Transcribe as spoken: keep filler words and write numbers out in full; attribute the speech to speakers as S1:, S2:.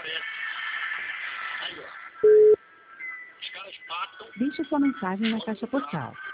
S1: aparece. Aí, ó. Os caras matam.
S2: Deixe sua mensagem na caixa postal.